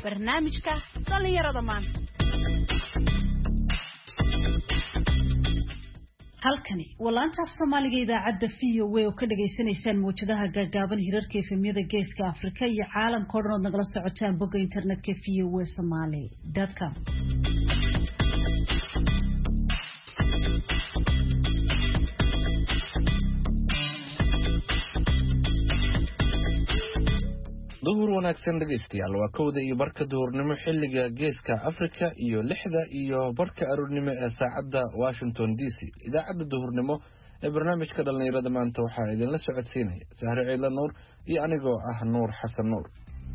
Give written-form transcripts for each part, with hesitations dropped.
barnaamijka dhalinyarada maanta. halkani walaanta Soomaaliga idaacadda VOA oo ka dhageysanaysaan muujadaha gaagaaban hirarka efemyada Geeska Afrika iyo caalamka oo dhan nagala socotaan bogga internetka voasomali.com. duhur wanaagsan dhageystayaal waa kowda iyo barka duhurnimo xilliga Geeska Afrika iyo 6da iyo barka aroornimo ee saacadda Washington DC. idaacadda duhurnimo ee barnaamijka dhalinyarada maanta waxaa idin la socodsiinaya Sahre Ciidla Nuur iyo anigoo ah Nuur Xasan Nuur.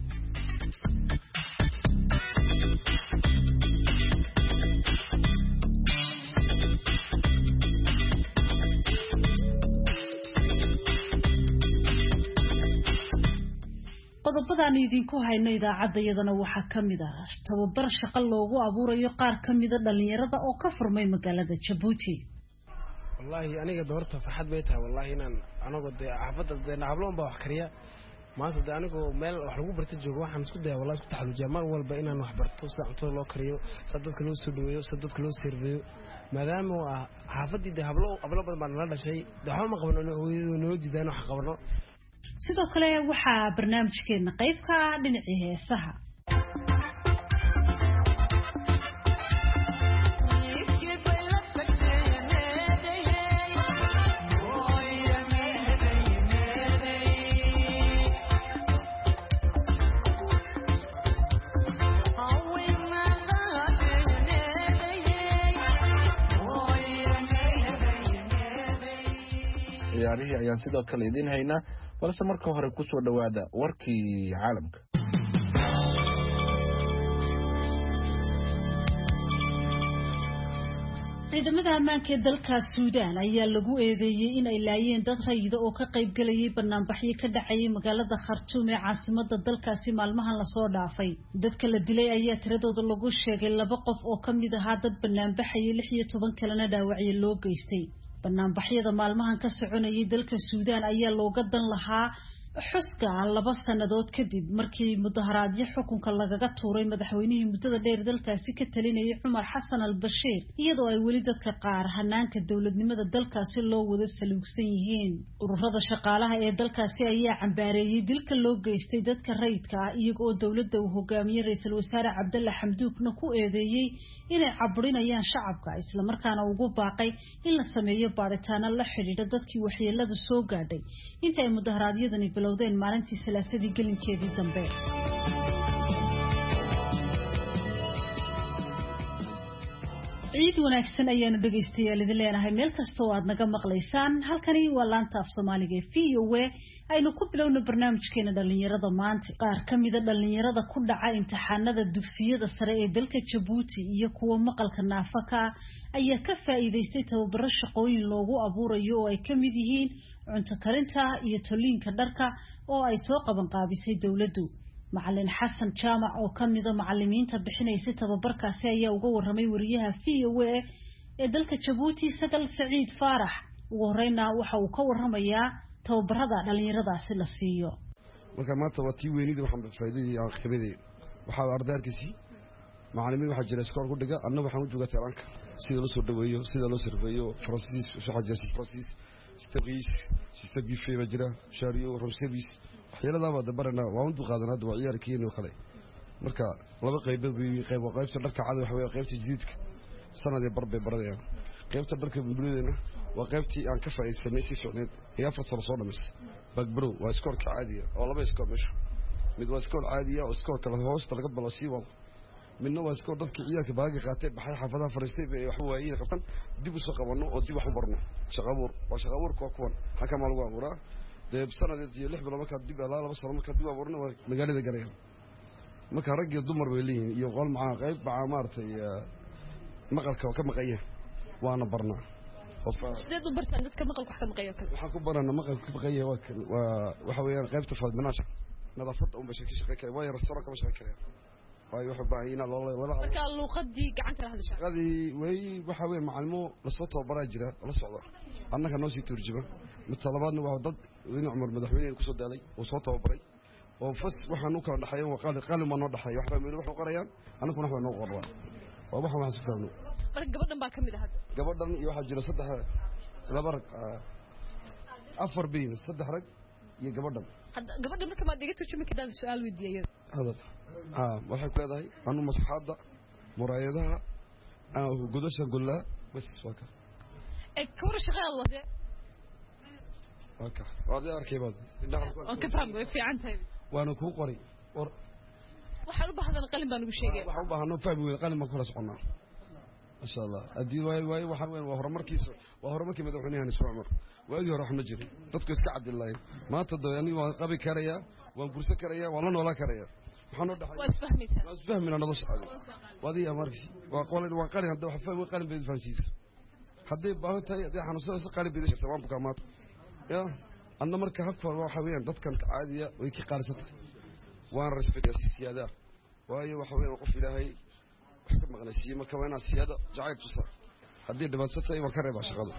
qodobadaan idinku hayno idaacadayadana waxaa kamid ah tababar shaqo loogu abuurayo qaar kamid ah dhalinyarada oo ka furmay magaalada Djibouti. wallahi aniga doorta farxad bay tahay wallahi inaan anagu xaafadda habloon baa wax kariya maanta anigu meel wax lagu barto joogo waxaan isku dayaa wallahi isku taxalujiya mar walba inaan wax barto sida cuntada loo kariyo sida dadka loo soo dhaweeyo sida dadka loo sirriyo maadaama xaafadda hablo badan baan la dhashay waxba ma qabno noo diidaan wax qabno. sidoo kale waxaa barnaamijkeena qayb ka ah dhinacii heesaha. ciyaarihii ayaan sidoo kale idin haynaa balse marka hore ku soo dhawaada warkii caalamka. ciidamada ammaanka ee dalka Suudaan ayaa lagu eedeeyay in ay laayeen dad rayid oo ka qayb galayay barnaamijyo ka dhacay magaalada Khartoum ee caasimadda dalkaasi maalmahan la soo dhaafay. dadka la dilay ayaa tiradooda lagu sheegay 2 qof oo kamid ahaa dad barnaamijyo 16 kalena dhaawacyo loo geystay. barnaamijyada maalmahan ka soconayay dalka Suudaan ayaa looga dan lahaa xuska 2 sanadood kadib markii mudaharaadyo xukunka lagaga tuuray madaxweynihii muddada dheer dalkaasi ka talinayay Umar Hassan al-Bashir iyadoo ay weli dadka qaar hanaanka dawladnimada dalkaasi loo wada saluugsan yihiin. ururada shaqaalaha ee dalkaasi ayaa cambaareeyay dilka loo geystay dadka rayidka ah iyagoo dawladda uu hogaamiyay ra'iisul wasaare Cabdalla Xamduukna ku eedeeyay inay caburinayaan shacabka isla markaana ugu baaqay in la sameeyo baaritaano la xiriira dadkii waxyeelada soo gaadhay inta ay mudaharaadyadani maalintii salaasadii gelinkeedii dambe. ciid wanaagsan ayaanu dhageystayaal idin leenahay meel kasta oo aad naga maqlaysaan. halkani waa laanta af Soomaaliga ee VOA aynu ku bilowno barnaamijkeena dhalinyarada maanta. qaar kamid ah dhalinyarada ku dhaca imtixaanada dugsiyada sare ee dalka Djibouti iyo kuwa maqalka naafaka ayaa ka faa'iideystay tababaro shaqooyin loogu abuurayo oo ay kamid yihiin cunto karinta iyo toliinka dharka oo ay soo qaban qaabisay dawladdu. macallin Xasan Jaamac oo kamid ah macallimiinta bixinaysa tababarkaasi ayaa uga warramay wariyaha VOA ee dalka Djibouti Sagal Saciid Faarax. ugu horeyna waxa uu ka warramayaa tababarada dhalinyaradaasi la siiyo. marka maanta waa tii weynida waxaan faa'iideeyay aan khibradahay waxa ardaydkiisi macallimiin waxa jira iskool ku dhiga annagu waxaan u joogaa taranka sida loo soo dhaweeyo sida loo sirfayo Francis waxa jira Francis استغيث استغيث في مجرى شاريو روسيبيس waxyeelada wada barana waa u duqaadanaa waa ciyaarkiin oo kale marka laba qaybood qaybta dharka cad waxa weeye qaybta jididka sanadii barbay baradayaan qaybta dharka bulshadana waa qaybtii aan ka faa'iideysanay tii socneed ee fasal soo dhamis bagbro waa iskoolka caadiga oo laba iskool meesha mid waa iskool caadiga oo iskool kala hoosta laga balasiibo midna waa iskool dadka ciyaarka baaga qaatay baxay xaafadaha fariistay wax waayeen qabtan dib u soo qabano oo dib wax u barno shaqabuur kuwan xakama lagu abuuraa deeb sanadii 6 bilood marka dib ala 2 sano marka dib abuurna magaalada gareeyay marka rag iyo dumar way leeyihiin iyo qol macaa qayb maartay maqalka ka maqaya waana barnaa sidee u bartaan dadka maqalka wax ka maqaya waxaan ku barana maqalka ka maqaya waxa weeyaan qaybta fadminaasha nadaafada oo bashaki shaqeeya way restaurant ka shaqeeya way waxa baahiina loo marka luqadii gacanta la hadashaa qadii way waxa weey macalimo la soo tababaraa jira la socda annaka noo sii turjuba mid talabaadna waa dad Umar madaxweynaha ku soo daalay oo soo tababaray oo fas waxaan u kala dhaxayn waa qalin ma noo dhaxay wax baa wax qorayaan anaguna wax noo qorwa waa wax isku fahmo marka gabadhan baa kamid ah hadda gabadhan iyo waxa jira saddex laba rag afar biin saddex rag iyo gabadhan hadda gabadhan marka ma diga turjumi kadaan su'aal weydiiyay hada waxay ku leedahay anu masaxada muraayadaha gudasha gulla bas waka kawar shaqada wada waka wada arkay bad ka fahmo fiican tahay waana ku qori waxaan u baahdan qalin baan ugu sheegay waxaan u baahno fahmi qalin ma kula soconaa ما شاء الله أدي واي وحنا وهرمركيس وهرمركي مدحوني سوى عمر وأدي راح نجري تذكر سكعد الله ما تضو يعني وقبي كريا وبرسة كريا ولا كريا حنو ده واسفهم من أنا ضش عليه وهذه أمركي وقال هذا وحفظ وقال بالفرنسيس حدي بهت هي حنوصل قال بيدش سواء بكامات يا أنا مركب حفر وحويان ضد كانت عادية ويكي قارست وأنا رشفت السيادة وهي وحويان وقف إلهي حكم مغنسية ما كمان السيادة جعلت تصير حديد ما تصير ما كرب عشقاله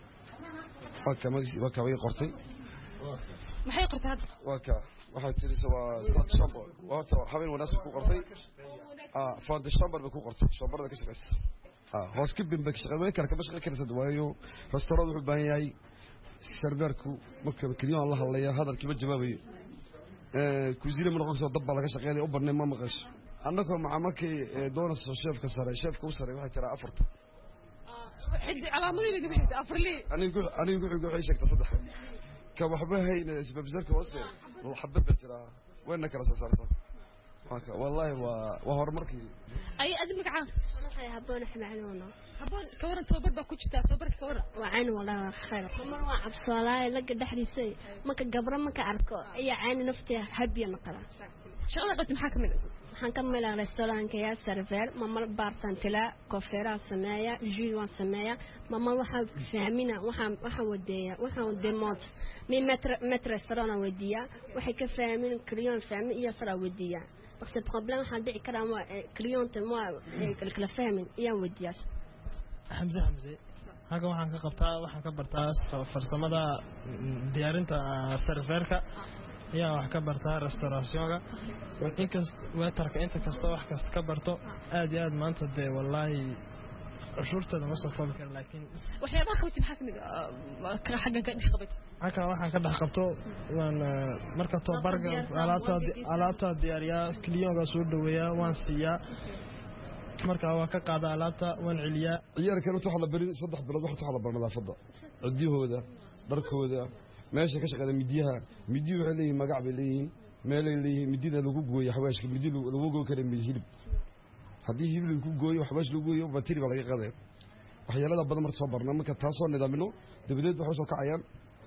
وكا وين قرطي ما حي قرط هذا وكا واحد تري سوا سبات شامبر وهذا حبين وناس بكو قرطي فاند الشامبر بكو قرطي شامبر ذاك شغس هو سكيب بك شغل وين كان كمش غير كنسد وايو رستوران وحباياي سيرفركو مكة كليون الله يا هذا الكبد جبابي كوزينة من قصة ضب على كشة قيادي أوبر ما مغش عندكم مع مكي دون الشيف كسر الشيف كوسر واحد ترى أفرت حد على مدي بيجي أفر لي أنا يقول عيشك تصدق كوحبة هي سبب زرك وصل وحبب ترى وينك رأس صارت والله وهرمركي أي أدمك عام أنا هبون إحنا عنونا هبون كورن توبر بكوشتا توبر كورن وعين والله خير مر وعب صلاة لقى دحري سي ما كجبر ما كعركو أي عين نفتي حبي نقرأ شغلة قلت محاكم حنكمل ريستوران كيا سيرفر ماما بارتان تلا كوفيرا سمايا جيوان سمايا ماما واحد فهمينا واحد ودي موت من متر ريستوران وديا واحد كفهمين كريون فهمين يا سرا وديا بس البروبليم حد كلام كريون تموا الكل فهمين يا وديا حمزة هاga waxaan ka bartaa farsamada diyaarinta serverka ayaa wax ka bartaa restaurationka waiterka inta kasta wax kasta ka barto aad iyo aad maanta de wallahi ashurtada ma soo foobi karo laakiin waxyaabaha qabti maxaa kamid ka xaggan ka dhex qabtay halka waxaan ka dhex qabto waan marka tababarka alaabta diyaariya kliyonka soo dhaweeya waan siiya marka waa ka qaada alaabta waan ciliya ciyaarkan waxa la bari 3 bilood waxa la barnaa nadaafada cidiyahooda dharkooda meesha ka shaqada midiyaha waxay leeyihiin magac bay leeyihiin meel ay leeyihiin midida lagu gooyo xawaashka midida lagu gooyo kare hilib hadii hilib lagu gooyo xawaash lagu gooyo batiri baa laga qaday waxyaalaha badan marka soo barnaa marka taas oo nidaamino dabadeed waxa soo kacayaan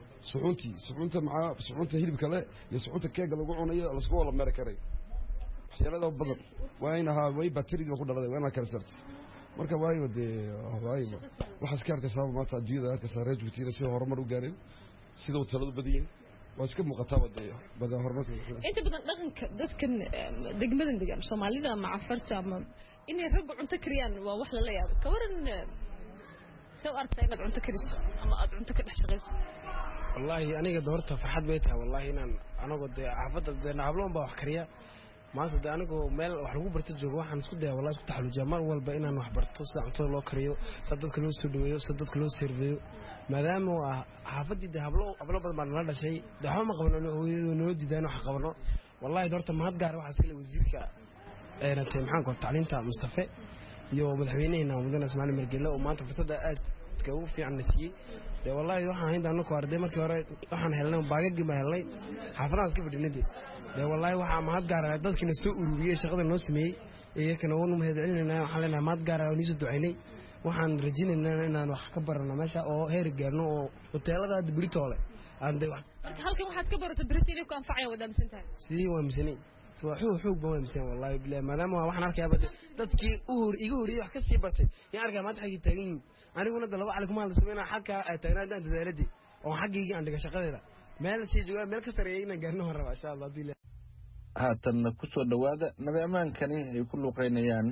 suxuunta hilib kale iyo suxuunta keega lagu cunayo la isku wada meera karay waxyaalaha badan way batiri ku dhaladay waana kala sartay marka waayo de waxa iska arkay sabab maanta jiida ka saaray jubtiina si horumar u gaareen sida uu taladu badiyeen waa iska muuqataa bada horumarka inta badan dhaqanka dadkan degmadan degan Soomaalida ama Cafarta ama inay rag cunto kariyaan waa wax la leeyahay ka waran soo aragtay inaad cunto kariso ama aad cunto ka dhex shaqeyso wallahi aniga doorta farxad bay tahay wallahi inaan anagu de xafada de habloon baa wax kariya maanta de anigu meel wax lagu barto joogo waxaan isku dayaa wallahi isku taxaluujiyaa mar walba inaan wax barto sida cuntada loo kariyo sida dadka loo soo dhaweeyo sida dadka loo serveeyo maadaama xaafadii de hablo badan baan la dhashay de waxba ma qabno noo diidaan wax qabno wallahi doorta mahad gaar waxa iska wasiirka maxaan ku tacliinta Mustafa iyo madaxweynaha mudane Ismaaciil Margele oo maanta fursada aad ka u fiican nasiyay de wallahi waxaan haynaa anku arday markii hore waxaan helnay baagagii ma helnay xaafadaas ka fadhinay de wallahi waxa mahad gaar ah dadkina soo ururiyay shaqada noo sameeyay iyagana wuu mahad celinayna waxaan leenahay mahad gaar ah oo nisu ducaynay waxaan rajaynaynaa inaan wax ka barano meesha oo heer gaarno oo hoteelada Britoole aan de marka halkan waxaad ka barato Britoole ku anfacay wadaamsan tahay sidii waa misanay soo xoog baa misan wallahi bilaa maadaama waxaan arkayaa dadkii igu horiyay wax ka sii bartay in arkaa maanta xaqi taagan aniguna dalaba calaykum aan sameeyna xalka ay taagnaa dadaaladii oo xaqigi aan dhiga shaqadeeda meel si jooga meel ka sareeyayna gaarno raba insha Allah bilaa haatan ku soo dhawaada nabi amaankani ay ku luqeynayaan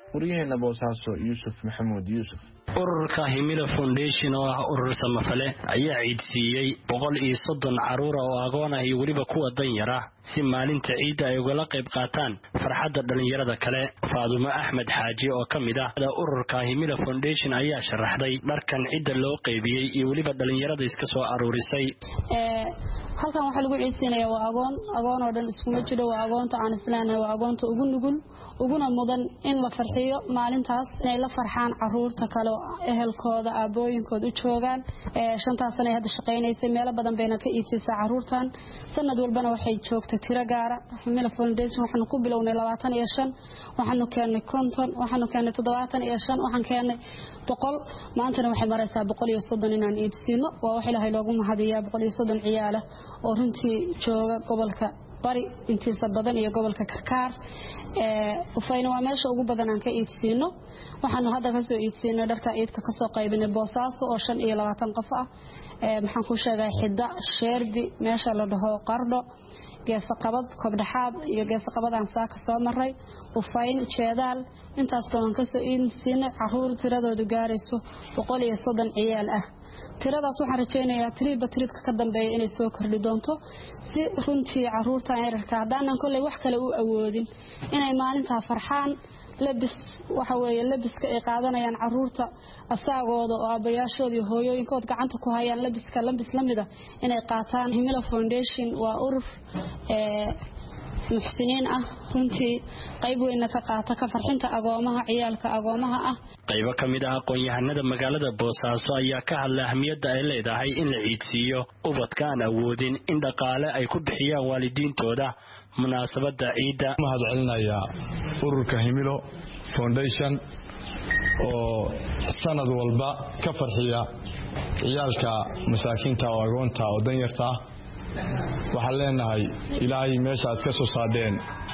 waryaheena boosaaso Yuusuf Maxamuud Yuusuf. ururka Himila Foundation oo ah urur samafale ayaa ciidsiiyay 130 caruur oo agoon ah iyo waliba kuwa danyar ah si maalinta ciida ay uga qayb qaataan farxadda dhalinyarada kale. Faadumo Axmed Xaaji oo kamid ah ururka Himila Foundation ayaa sharaxday dharkan ciida loo qaybiyay iyo waliba dhalinyarada iska soo aruurisay. halkan waxa lagu ciidsiinayaa waa agoon oo dhan isku ma jiro, waa agoonta aan islaanahay, waa agoonta ugu nugul uguna mudan in la farxiyo maalintaas, inay la farxaan caruurta kale ehelkooda aabooyinkooda u joogaan. 5 sano ay hadda shaqeynaysay, meelo badan bayna ka iibsaysaa caruurtan. sanad walbana waxay joogtay tiro gaara. Himila Foundation waxaanu ku bilownay 25, waxaanu keenay 50, waxaanu keenay 75, waxaan keenay 100, maantana waxay maraysaa 130 inaan iibsino. waa wax Ilaahay loogu mahadiyaa 130 ciyaal ah oo runtii jooga gobolka bari intiisa badan iyo gobolka Karkaar. ufayna waa meesha ugu badan aan ka iibsino. waxaanu hadda ka soo iibsino dharka ciidka ka soo qaybinay Boosaaso oo 25 qof ah. maxaan ku sheegay xidda sheerbi meesha la dhaho Qardho, geesa qabad kobdhaxaad iyo geesa qabad aan saaka soo maray, ufayn jeedaal, intaas baan ka soo iibsinay caruur tiradoodu gaarayso 130 ciyaal ah. tiradaas waxaan rajaynayaa tribka ka dambeeya inay soo kordhi doonto si runtii caruurta yararka hadaan kulay wax kale u awoodin inay maalinta farxaan. waxa weeye labiska ay qaadanayaan caruurta asaagooda oo aabayaashooda iyo hooyooyinkood gacanta ku hayaan labis lamida inay qaataan. Himila Foundation waa urur muxsiniin ah, runtii qayb weyn ka qaata ka farxinta agoomaha ciyaalka agoomaha ah. qaybo kamid ah aqoon-yahanada magaalada Boosaaso ayaa ka hadlay ahmiyadda ay leedahay in la ciidsiiyo ubadka aan awoodin in dhaqaale ay ku bixiyaan waalidiintooda munaasabada ciida. mahad celinaya ururka Himilo Foundation oo sanad walba ka farxiya ciyaalka masaakiinta oo agoonta oo danyarta ah. waxaan leenahay ilaahay meesha aad ka soo saadeen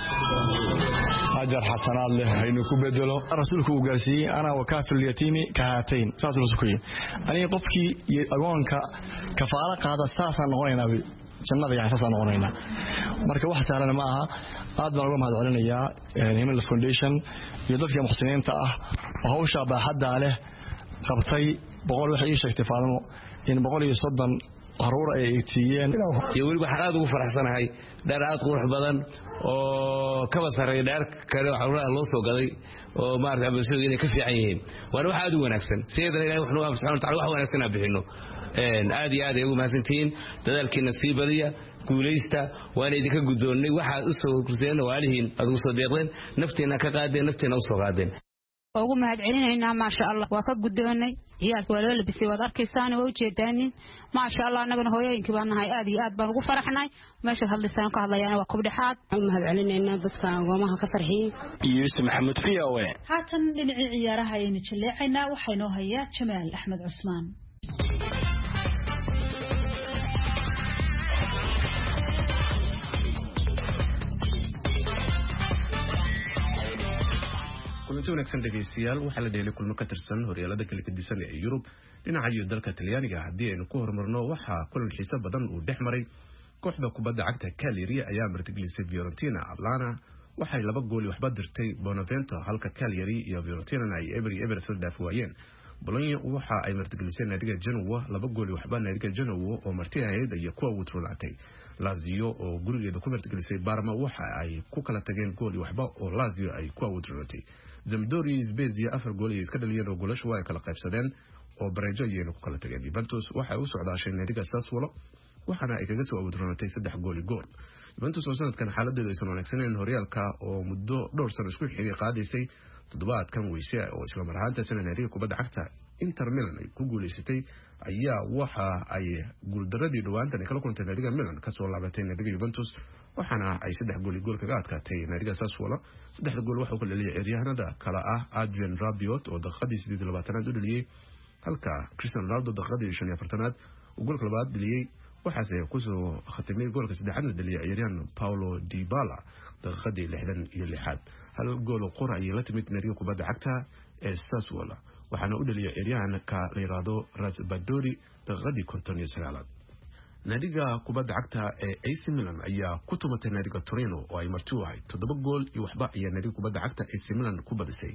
ajar xasanaad leh haynu ku bedelo. rasuulku uu gaarsiiyay ana wakaafil yatiimi kahaateen saas rasuulku aniga qofkii agoonka kafaala qaada saasan noqonaynaa jannada yaa saasan noqonaynaa. marka wax sahlan ma aha. aad baan uga mahad celinayaa Himila Foundation iyo dadka muxsiniinta ah oo hawsha baaxadda leh qabtay. waxay ii sheegtay Faadumo in 130 caruur ay eegtiyeen iyo waliba xaqaad ugu faraxsanahay dhar aad qurux badan oo kaba sareeyo dhar kale caruuraha loo soo gaday oo maartay bulshada inay ka fiican yihiin. waana wax aad u wanaagsan sidoo Ilaahay subhanahu wa ta'ala wax wanaagsan bixino. aad iyo aad ay ugu mahadsantiin dadaalkiina sii badiya guuleysta waan idinka gudoonay waxa u soo kurseen waalihiin aad u soo deeqdeen nafteena ka qaadeen nafteena u soo qaadeen. ugu mahad celinayna ma sha Allah waa ka gudoonay ciyaalka waa loo labisay wad arkaysaan waa u jeedaanin ma sha Allah anaguna hooyooyinkii baan nahay aad iyo aad baan ugu faraxnay meesha hadlisaan ka hadlayaan waa kubdhaxaad. mahad celinayna dadka goomaha ka farxiyay. Yuusuf Maxamuud VOA. haatan dhinacii ciyaaraha aynu jaleecaynaa waxaynu hayaa Jamaal Axmed Cusmaan. kulanti wanaagsan dhegeystayaal waxaa la dheelay kulmo ka tirsan horyaalada kala gedisan ee Yurub dhinaca iyo dalka Talyaaniga. haddii aynu ku horumarno waxaa kulan xiiso badan uu dhex maray kooxda kubadda cagta Cagliari ayaa martigelisay Fiorentina. Atlanta waxay 2 gool waxba dirtay Benevento halka Cagliari iyo Fiorentina ay eber soo dhaaf waayeen. Bologna waxa ay martigelisay naadiga Genoa 2 gool waxba naadiga Genoa oo marti ahayd iyo kuwa wutrulatay. Lazio oo gurigeeda ku martigelisay Parma waxa ay ku kala tageen gool waxba oo Lazio ay kuwa wutrulatay. Sampdoria Spezia 4 gool ay iska dhaliyeen oo goolasho way kala qaybsadeen oo Barejo ayayna ku kala tageen. Juventus waxay u socdaashay naadiga Sassuolo waxaana ay kaga soo wutrulatay 3 gool iyo gool. Juventus oo sanadkan xaaladeedu aysan wanaagsaneyn horyaalka oo muddo dhowr sano isku xigay qaadaysay toddobaadkan weyse oo isla mar ahaantaas naadiga kubadda cagta Inter Milan ay ku guuleysatay ayaa waxa ay guuldaradii dhawaantan ay kala kulantay naadiga Milan ka soo laabatay naadiga Juventus waxaana ay 3 gool iyo gool kaga adkaatay naadiga Sassuolo. 3 gool waxa uu ka dhaliyay ciyaaryahanada kala ah Adrien Rabiot oo daqiiqadii 28aad u dhaliyay halka Cristiano Ronaldo daqiiqadii 45aad uu goolka labaad dhaliyay. waxaase ku soo khatimay goolka saddexaad dhaliyay ciyaaryahan Paulo Dybala daqiiqadii 66aad. hal gool oo qora ay la timid naadiga kubadda cagta ee Sassuolo waxaana u dhaliyay ciyaaryahanka la yiraahdo Raspadori daqiiqadii 59aad. naadiga kubadda cagta ee AC Milan ayaa ku tumatay naadiga Torino oo ay marti u ahayd 7 gool iyo waxba ayaa naadiga kubadda cagta AC Milan ku badisay.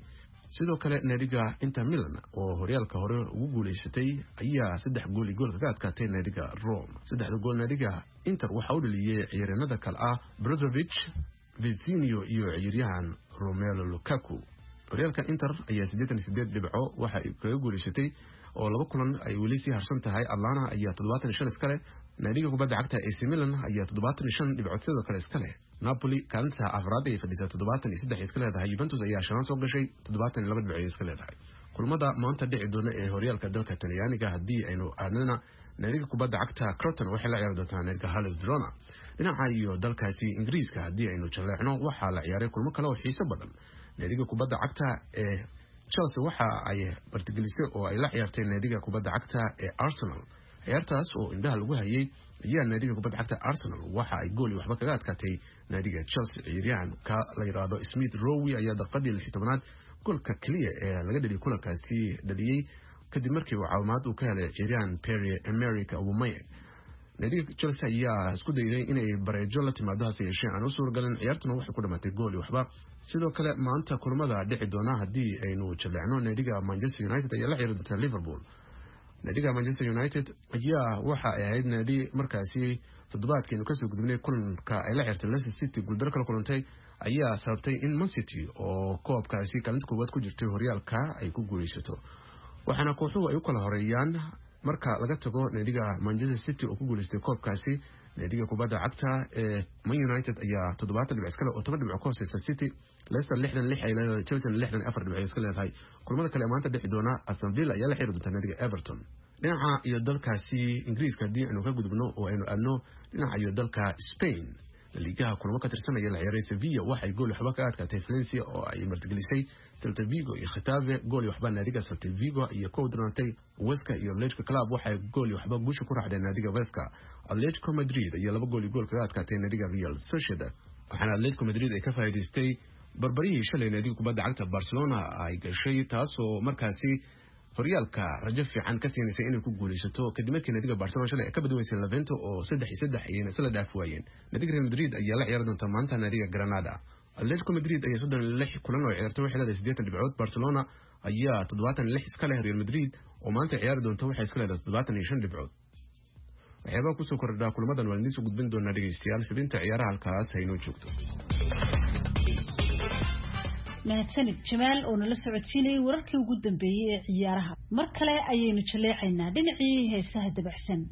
sidoo kale naadiga Inter Milan oo horyaalka hore ugu guuleysatay ayaa 3 gool gool kaga adkaatay naadiga Rome. 3 gool naadiga Inter waxa uu dhaliyay ciyaaryahanada kale ah Brozovic, Vizinho iyo ciyaaryahan Romelu Lukaku. horyaalka Inter ayaa 88 dhibco waxa ay kaga guuleysatay oo 2 kulan ay weli sii harsan tahay. Atlanta ayaa 75 iska leh. naadiga kubadda cagta AC Milan ayaa 75 dhibcood sidoo kale iska leh. Napoli kaalinta afraad ay fadhisaa 73 iska leedahay. Juventus ayaa shan soo gashay 72 dhibcood iska leedahay. kulmada maanta dhici doona ee horyaalka dalka Talyaaniga haddii aynu aadnana naadiga kubadda cagta Croton waxay la ciyaari doontaa naadiga Hellas Verona. dhinaca iyo dalkaasi Ingiriiska haddii aynu jaleecno waxaa la ciyaaray kulmo kale oo xiiso badan. naadiga kubadda cagta ee Chelsea waxa ay martigelisay oo ay la ciyaartay naadiga kubadda cagta ee Arsenal. ciyaartaas oo indhaha lagu hayay ayaa naadiga kubadda cagta Arsenal waxa ay gool waxba kaga adkaatay naadiga Chelsea. ciyaaryahan ka la yiraahdo Smith Rowe ayaa daqiiqadii 16aad goolka kaliya ee laga dhaliyay kulankaasi dhaliyay kadib markii uu caawimaad u ka helay ciyaaryahan Pierre-Emerick Aubameyang. naadiga Chelsea ayaa isku dayday inay bareejo la timaado hase yeeshee aan u suurgalin. ciyaartuna waxay ku dhamaatay gool waxba. sidoo kale maanta kulamada dhici doona haddii aynu jaleecno naadiga Manchester United ayaa la ciyaari doonta Liverpool. naadiga Manchester United ayaa waxa ay ahayd naadi markaasi toddobaadkii ka soo gudubnay kulanka ay la ciyaartay Leicester City guuldar kala kulantay ayaa sababtay in Man City oo koobkaasi kaalinta koowaad ku jirtay horyaalka ay ku guuleysato. waxaana kooxuhu ay u kala horeeyaan marka laga tago naadiga Manchester City oo ku guuleystay koobkaasi. naadiga kubadda cagta ee Man United ayaa 70 dhibcood iska leh oo 10 dhibcood ka hooseysa City. Leicester 66 ay leedahay, Chelsea 64 dhibcood iska leedahay. kulamada kale maanta dhici doona Aston Villa ayaa la ciyaari doonta naadiga Everton. dhinaca iyo dalkaasi Ingiriiska haddii aynu ka gudubno oo aynu aadno dhinaca iyo dalka Spain. liigaha kulamo ka tirsanaya la ciyaaray Sevilla waxay gool waxba ka adkaatay Valencia oo ay martigelisay. Celta Vigo iyo Getafe gool waxba naadiga Celta Vigo iyo Coudrante. Huesca iyo Athletic Club waxay gool waxba guusha ku raacday naadiga Huesca. Atletico Madrid ayaa 2 gool kaga adkaatay naadiga Real Sociedad. waxaana Atletico Madrid ay ka faa'iideystay barbarihii shalay naadiga kubadda cagta Barcelona ay gashay taasoo markaasi horyaalka rajo fiican ka siinaysa inay ku guuleysato kadib markii naadiga Barcelona shalay ka badweysay Levante oo 3-3 ayayna isla dhaaf waayeen. naadiga Real Madrid ayaa la ciyaari doonta maanta naadiga Granada. Atletico Madrid ayaa 36 kulan oo ciyaartay waxay leedahay 80 dhibcood. Barcelona ayaa 76 iska leh. Real Madrid oo maanta ciyaari doonta waxay iska leedahay 75 dhibcood. waxyaabaa ku soo kordhaa kulamadan waa idin soo gudbin doonaa dhageystayaal. xubinta ciyaaraha halkaas haynoo joogto. mahadsanid Jamaal oo nala socodsiinayay wararkii ugu dambeeyay ee ciyaaraha. mar kale ayaynu jaleecaynaa dhinacii heesaha dabacsan.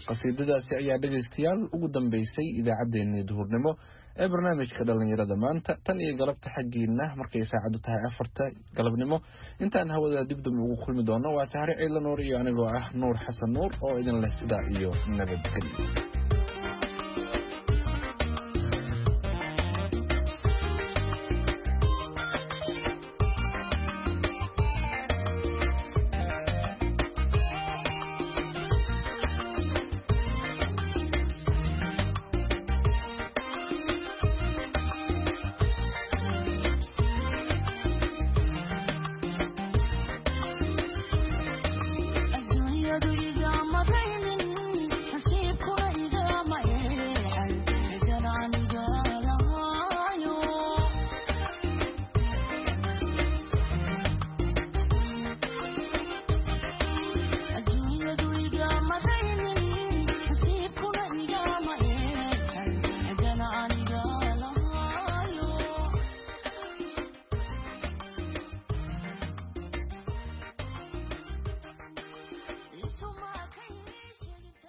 qasiidadaasi ayaa dhegaystayaal ugu dambeysay idaacaddeenii duhurnimo ee barnaamijka dhalinyarada maanta tan iyo galabta xaggiina markay saacadu tahay 4 galabnimo intaan hawada dibdib ugu kulmi doono waa Sahre Ciilan Nuur iyo anigoo ah Nuur Xasan Nuur oo idin leh sidaa iyo nabadgelyo